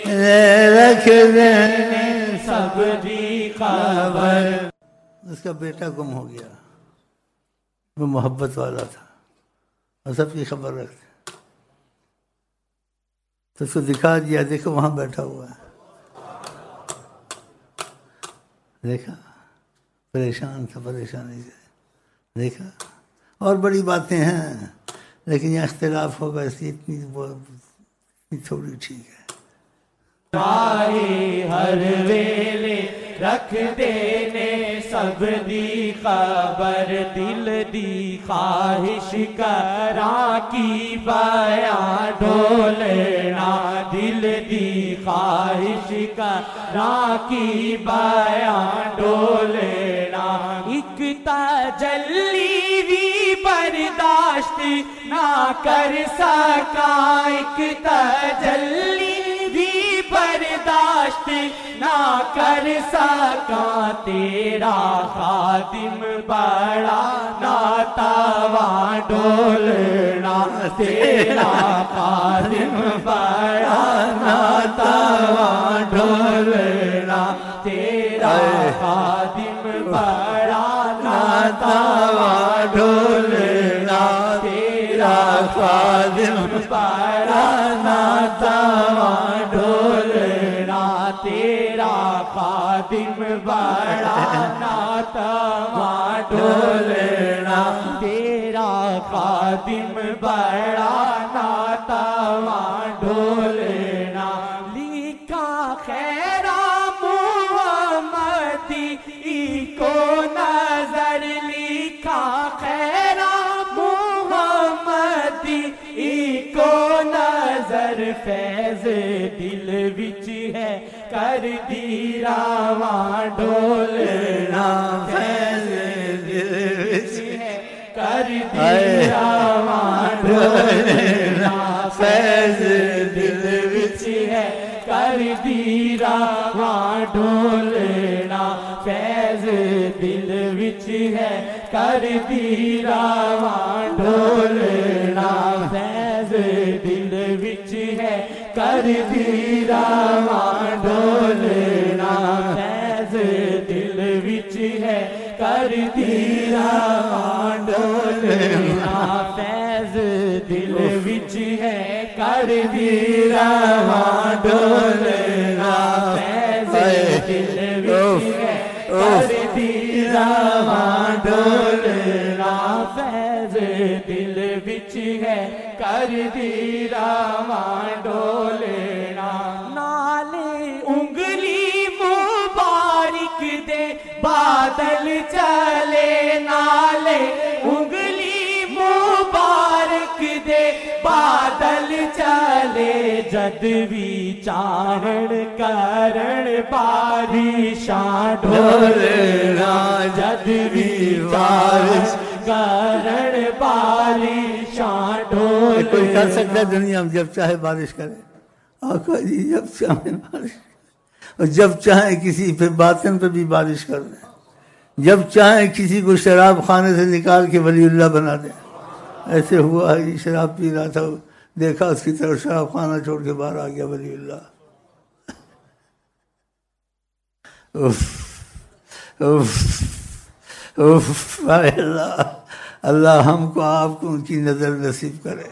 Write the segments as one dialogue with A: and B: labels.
A: رکھ دینے سب دی خبر. اس کا بیٹا گم ہو گیا، وہ محبت والا تھا اور سب کی خبر رکھتے، تو اس کو دکھا دیا، دیکھو وہاں بیٹھا ہوا ہے، دیکھا پریشان تھا پریشانی سے، دیکھا. اور بڑی باتیں ہیں لیکن یہ اختلاف ہوگا اس لیے اتنی تھوڑی ٹھیک ہے.
B: ہر ویلے رکھ دینے سب دی خبر، دل دی خواہش کراں کی بیاں ڈولنا، دل دی خواہش کراں کی بیاں ڈولنا. ایک تجلی بھی برداشت نہ کر سکا، ایک تجلی برداشت نہ کر سکا، تیرا خادم بڑا ناتواں ڈولنا، تیرا خادم بڑا ناتواں ڈولنا، تیرا خادم بڑا ناتواں ڈولنا، تیرا خادم بڑا ناتواں ڈولنا، تیرا خادم بڑا ناتواں ڈولنا، تیرا خادم بڑا ناتواں ڈولنا. لکھا خیرا محمدی کو نظر، لکھا خیرا محمدی کو نظر، فیض دل وچ ہے کر دی راواں ڈولنا، فیض دل وچ ہے کر دی راواں ڈولنا، فیض دل وچ ہے کر دی راواں ڈولنا، فیض دل وچ ہے کر دی راواں ڈولنا، فیض دل وچ ہے کر دی راواں ڈولنا، فیض دل وچ ہے کر دی راواں ڈولنا، فیض دل وچ ہے کر دی راواں ڈولنا، فیض دل وچ ہے کر دی راواں ڈولنا، فیض دل وچ ہے کر دی راواں ڈولنا. نالے انگلی مبارک دے بادل چلے، نالے انگلی مبارک دے بادل چلے، جد بھی چاہن کرن بارشاں ڈولنا، جد بھی بارش کرن بارشاں ڈولنا.
A: کوئی کر سکتا ہے دنیا میں جب چاہے بارش کرے؟ آقا جی جب چاہے بارش، اور جب چاہیں کسی پہ باطن پہ بھی بارش کر دیں، جب چاہیں کسی کو شراب خانے سے نکال کے ولی اللہ بنا دیں. ایسے ہوا یہ شراب پی رہا تھا، دیکھا اس کی طرف شراب خانہ چھوڑ کے باہر آ گیا ولی اللہ. اللہ اللہ ہم کو آپ کو ان کی نظر نصیب کرے.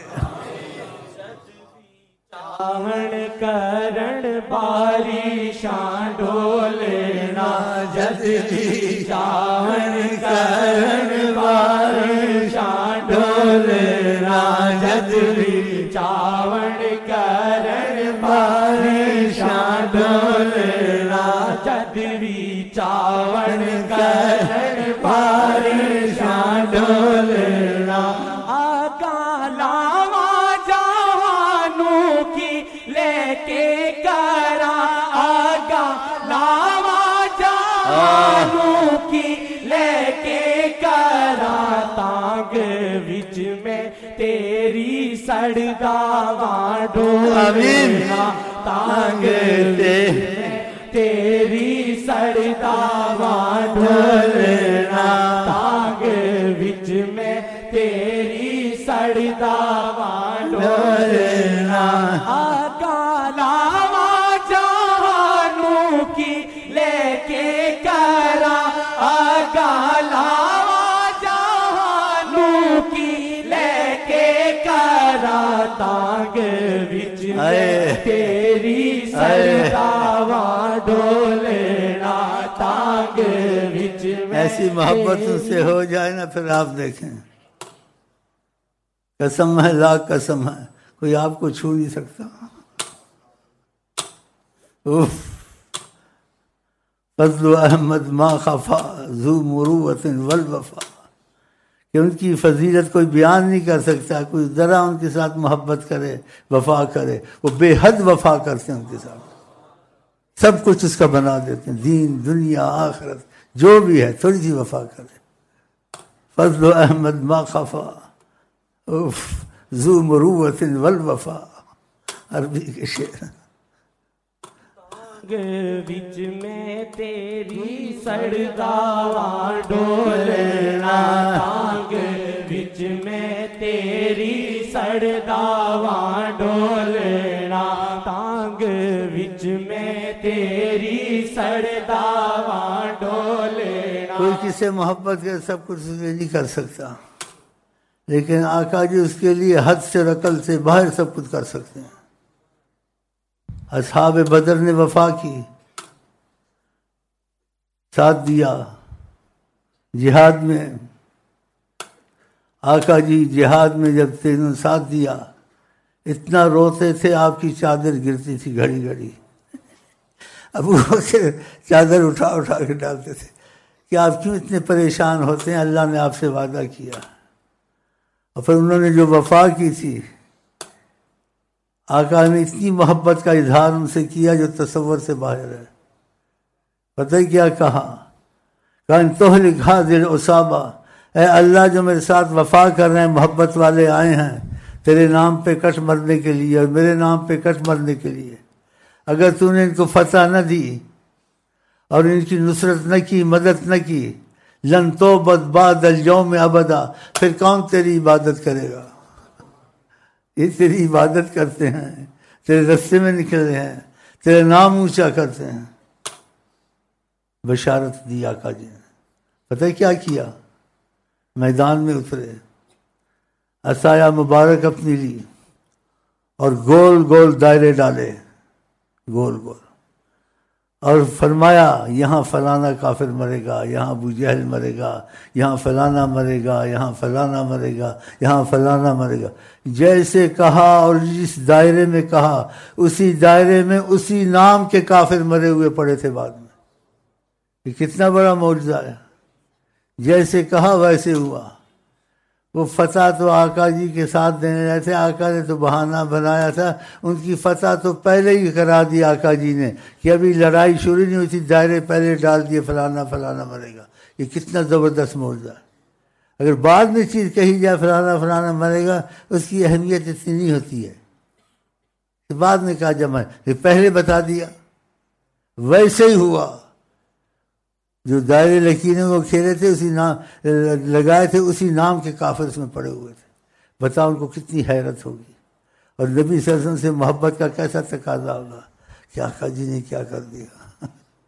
B: چاہن کرن بارشاں ڈولنا، جد بھی چاہن کرن بارشاں ڈولنا، جد بھی چاہن کرن بارشاں ڈولنا، جد بھی چاہن کرن بارشاں ڈولنا. آقا لاواں جہانوں کی لے کے کراں، آقا لاواں جہانوں کی لے کے کراں، تانگ وچ میں تیری سڑداواں ڈولنا، تانگ تیری سڑداواں ڈولنا، تانگ وچ میں تیری سڑداواں ڈولنا. آقا لاواں کے کرا گالاوا جہانوں کی لے کے کرا تانگ وچ میں تیری سرداواں ڈولنا تانگ وچ میں
A: ایسی محبت ان سے ہو جائے نا پھر آپ دیکھیں قسم ہے لاکھ قسم ہے کوئی آپ کو چھو نہیں سکتا. فضل احمد ما خفا ذو مروت والوفا کہ ان کی فضیلت کوئی بیان نہیں کر سکتا. کوئی ذرا ان کے ساتھ محبت کرے وفا کرے وہ بے حد وفا کرتے ہیں ان کے ساتھ. سب کچھ اس کا بنا دیتے ہیں دین دنیا آخرت جو بھی ہے تھوڑی سی وفا کرے. فضل احمد ما خفا ذو مروت والوفا عربی کے شعر.
B: وچ میں تیری سرداواں ڈولنا تانگ وچ میں تیری سرداواں ڈولنا تانگ وچ میں تیری سرداواں ڈولنا.
A: کوئی کس سے محبت کر سب کچھ اس لیے نہیں کر سکتا لیکن آقا جی اس کے لیے حد سے عقل سے باہر سب کچھ کر سکتے ہیں. اصحاب بدر نے وفا کی ساتھ دیا جہاد میں. آقا جی جہاد میں جب تینوں ساتھ دیا اتنا روتے تھے آپ کی چادر گرتی تھی گھڑی گھڑی. ابو بکر چادر اٹھا اٹھا کے ڈالتے تھے کہ آپ کیوں اتنے پریشان ہوتے ہیں اللہ نے آپ سے وعدہ کیا. اور پھر انہوں نے جو وفا کی تھی آقا نے اتنی محبت کا اظہار ان سے کیا جو تصور سے باہر ہے. پتہ ہی کیا کہا کان تہلک حاضر اصابہ اے اللہ جو میرے ساتھ وفا کر رہے ہیں محبت والے آئے ہیں تیرے نام پہ کٹ مرنے کے لیے اور میرے نام پہ کٹ مرنے کے لیے. اگر تو نے ان کو فتح نہ دی اور ان کی نصرت نہ کی مدد نہ کی لن توبت بعد اليوم ابدا پھر کون تیری عبادت کرے گا. یہ تیری عبادت کرتے ہیں تیرے رستے میں نکل رہے ہیں تیرے نام اونچا کرتے ہیں. بشارت دی آقا جی نے. پتہ ہے کیا کیا میدان میں اترے عصایا مبارک اپنی لی اور گول گول دائرے ڈالے گول گول اور فرمایا یہاں فلانا کافر مرے گا یہاں ابو جہل مرے گا یہاں فلانا مرے گا یہاں فلانا مرے گا یہاں فلانا مرے گا. جیسے کہا اور جس دائرے میں کہا اسی دائرے میں اسی نام کے کافر مرے ہوئے پڑے تھے بعد میں. یہ کتنا بڑا معجزہ ہے. جیسے کہا ویسے ہوا. وہ فتح تو آقا جی کے ساتھ دینے رہے تھے آقا نے تو بہانہ بنایا تھا. ان کی فتح تو پہلے ہی کرا دی آقا جی نے کہ ابھی لڑائی شروع نہیں ہوئی تھی دائرے پہلے ڈال دیے فلانا فلانا مرے گا. یہ کتنا زبردست معجزہ ہے. اگر بعد میں چیز کہی جائے فلانا فلانا مرے گا اس کی اہمیت اتنی نہیں ہوتی ہے. بعد میں کہا جمع پہلے بتا دیا ویسے ہی ہوا. جو دائرے لکیریں وہ کھیلے تھے اسی نام لگائے تھے اسی نام کے کافر اس میں پڑے ہوئے تھے. بتاؤ ان کو کتنی حیرت ہوگی. اور نبی صلی اللہ علیہ وسلم سے محبت کا کیسا تقاضا ہوگا کہ آقا جی نے کیا کر دیا.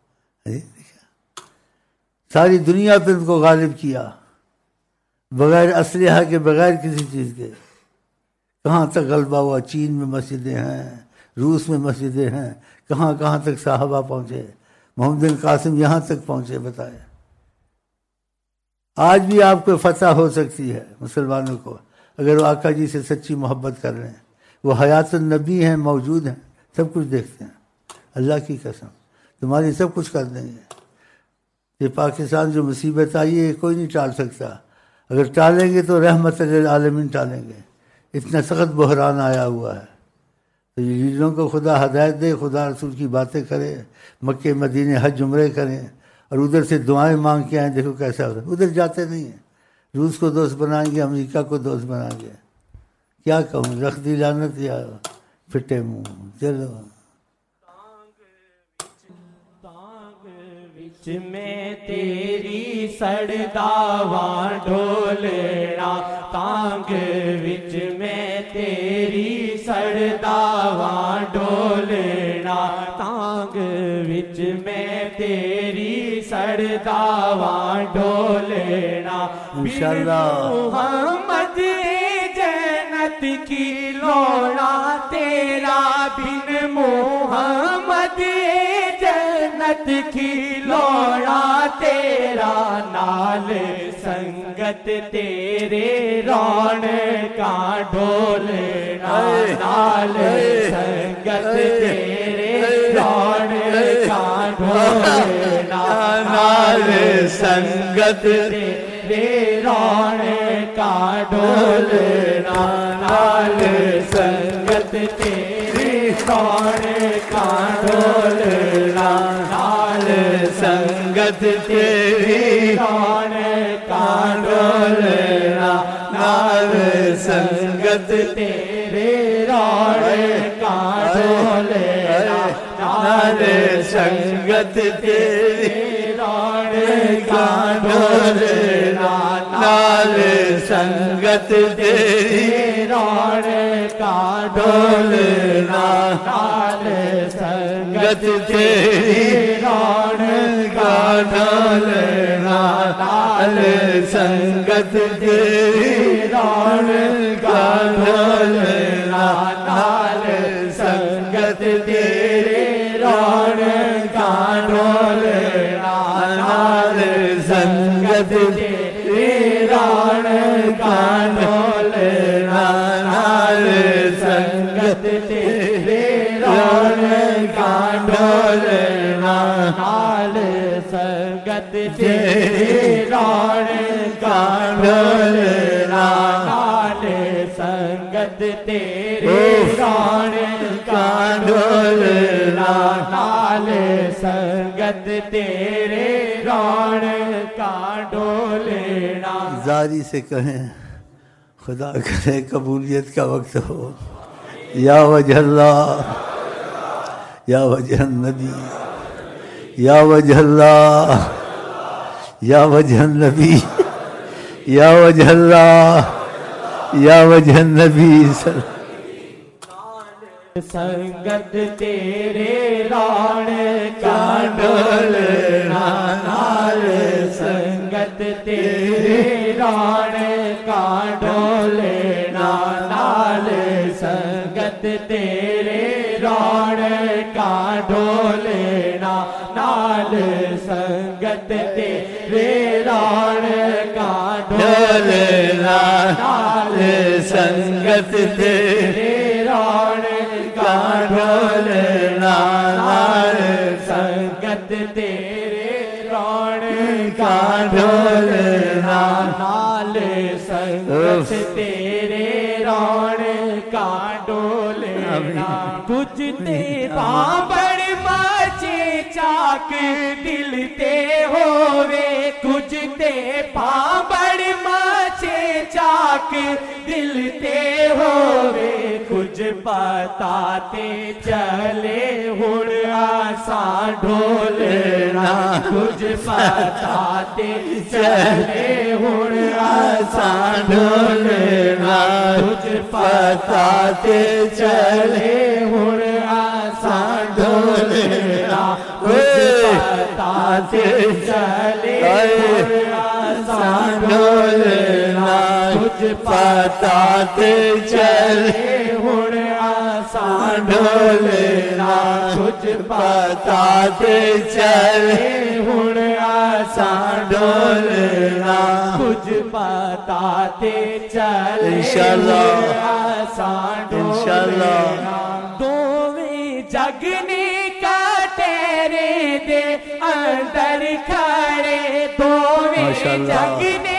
A: ساری دنیا پہ ان کو غالب کیا بغیر اسلحہ کے بغیر کسی چیز کے. کہاں تک غلبہ ہوا. چین میں مسجدیں ہیں روس میں مسجدیں ہیں کہاں کہاں تک صحابہ پہنچے. محمد بن قاسم یہاں تک پہنچے. بتائے آج بھی آپ کو فتح ہو سکتی ہے مسلمانوں کو اگر وہ آقا جی سے سچی محبت کر رہے ہیں. وہ حیات النبی ہیں موجود ہیں سب کچھ دیکھتے ہیں. اللہ کی قسم تمہاری سب کچھ کر دیں گے. یہ پاکستان جو مصیبت آئی ہے کوئی نہیں ٹال سکتا. اگر ٹالیں گے تو رحمت للعالمین ٹالیں گے. اتنا سخت بحران آیا ہوا ہے. تو یہ لیڈروں کو خدا ہدایت دے خدا رسول کی باتیں کرے مکے مدینے حج عمرے کریں اور ادھر سے دعائیں مانگ کے آئیں. دیکھو کیسا ہوتا ہے. ادھر جاتے نہیں ہیں. روس کو دوست بنائیں گے امریکہ کو دوست بنائیں گے. کیا کہوں رکھ دی لعنت یا پھٹے منہ. چلو
B: میں تیری سرداواں ڈولنا تانگ وچ میں تیری سرداواں ڈولنا تانگ وچ میں تیری سرداواں ڈولنا
A: انشاءاللہ
B: محمد جنت کی لوڑا تیرا بن محمد جنت کی لوڑا تیرا نال سنگت تیرے رونقاں ڈولنا نال سنگت تیرے رونقاں ڈولنا نال سنگت تیرے رونقاں ڈولنا نال سنگت تیرے رونقاں ڈولنا نال سنگت تیری رونقاں ڈولنا نال سنگت تیرے رونقاں ڈولنا نال سنگت تیری رونقاں ڈولنا نال سنگت تیری رونقاں ڈولنا نال سنگت تیری رونقاں ڈولنا نال سنگت تیری رونقاں ڈولنا نال سنگت تیری رونقاں ڈولنا نال سنگت تیری رونقاں ڈولنا نال سنگت تیری رونقاں ڈولنا نال سنگت تیری رونقاں ڈولنا نال سنگت تیری رونقاں ڈولنا نال سنگت تیرے رونقاں ڈولنا.
A: زاری سے کہیں خدا کرے قبولیت کا وقت ہو. یا وجہ اللہ یا وجہ النبی یا وجہ اللہ یا وجہ النبی یا وجہ اللہ یا وجہ النبی
B: سنگت تیرے رونقاں ڈولنا نال سنگت تیرے رونقاں ڈولنا نال سنگت تیرے رونقاں ڈولنا نال سنگت تیرے رونقاں ڈولنا نال سنگت تیرے رونقاں ڈولنا نال سنگت تیرے رونقاں ڈولنا نال سنگت تیرے رونقاں ڈولنا. کچھ تے پابڑ مچے چاک دل تے ہووے کچھ تے پابڑ مچے چاک دل تے ہووے کچھ پتا تے چلے ہن آساں ڈولنا کچھ پتا تے چلے ہن آساں ڈولنا کچھ پتا تے چلے ہن آساں ڈولنا کچھ پتا تے چلے ہن آساں ڈولنا کچھ پتا تے چلے ہن آساں ڈولنا کچھ پتا تے چلے ہن آساں ڈولنا کچھ پتا تے چلے
A: انشاءاللہ
B: آساں ڈولنا. دوویں جگ نے کٹہرے دے اندر کھڑے دوویں
A: ماشاءاللہ.
B: جگ نے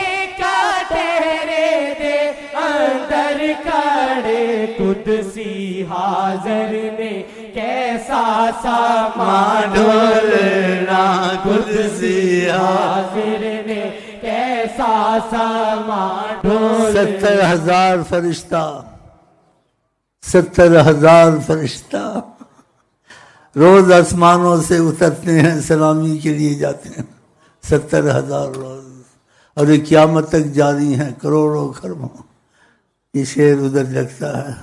B: کٹہرے دے اندر کھڑے قدسی حاضر نے کیسا سامان ڈولنا قدسی حاضر نے کیسا سامان ڈولنا.
A: 70,000 فرشتہ 70,000 فرشتہ روز آسمانوں سے اترتے ہیں سلامی کے لیے جاتے ہیں. 70,000 روز اور یہ قیامت تک جاری ہیں کروڑوں خربوں. یہ شعر ادھر لگتا ہے.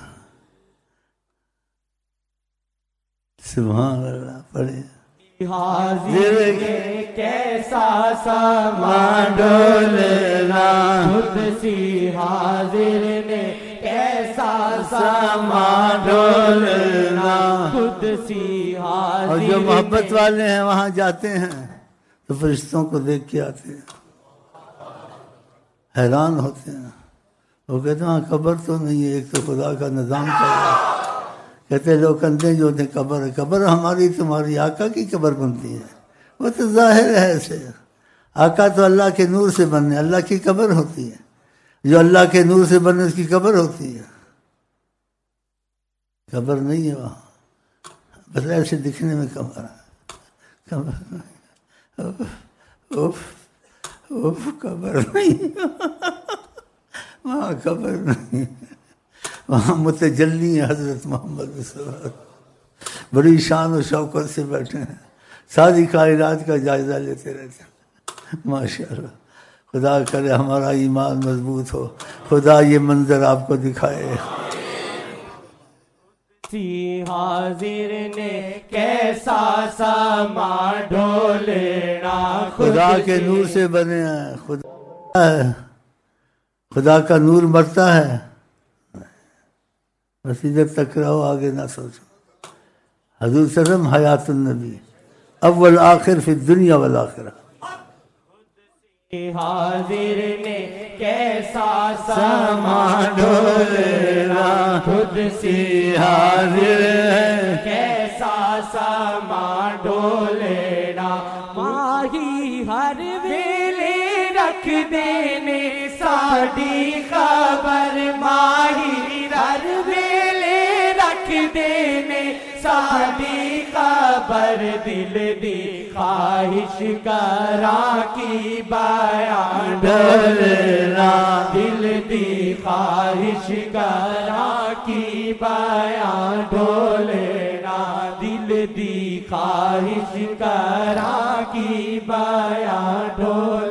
A: سبحان اللہ پڑھے.
B: حاضر کیسا ساما ڈولنا خود سی حاضر نے کیسا ساما ڈولنا خود سی حاضر
A: اور جو محبت والے ہیں وہاں جاتے ہیں تو فرشتوں کو دیکھ کے آتے ہیں، حیران ہوتے ہیں، وہ کہتے ہیں قبر تو نہیں ہے، ایک تو خدا کا نظام چل رہا ہے۔ کہتے لوگ اندھے جو تھے قبر ہے، قبر ہماری تمہاری آقا کی قبر بنتی ہے، وہ تو ظاہر ہے ایسے، آقا تو اللہ کے نور سے بننے، اللہ کی قبر ہوتی ہے، جو اللہ کے نور سے بننے اس کی قبر ہوتی ہے، قبر نہیں ہے وہاں، بس ایسے دکھنے میں قبر ہے، قبر اوف قبر نہیں، وہاں قبر نہیں، وہاں متجلی ہے حضرت محمد صلی اللہ علیہ وسلم، بڑی شان و شوکت سے بیٹھے ہیں، ساری کائنات کا جائزہ لیتے رہتے ہیں، ماشاءاللہ۔ خدا کرے ہمارا ایمان مضبوط ہو، خدا یہ منظر آپ کو دکھائے۔
B: سی حاضر نے کیسا ساما ڈولنا
A: خدا کے نور سے بنے ہیں، خدا ہے، خدا کا نور مرتا ہے، بس ادھر تک رہو، آگے نہ سوچو۔ حضور صلی اللہ علیہ وسلم حیات النبی اول آخر فی الدنیا والآخرہ۔
B: حاضر نے کیسا ساما ڈولنا خود سی حاضر ہے کیسا ساما ڈولنا ماہی ہر ویلے رکھ دینے ساڈی خبر ماہی ہر ویلے رکھ دینے ساڈی خبر دل دی خواہش کراں کی بیان ڈولنا دل دی خواہش کراں کی بیان ڈولنا دل دی خواہش کراں کی بیان ڈولنا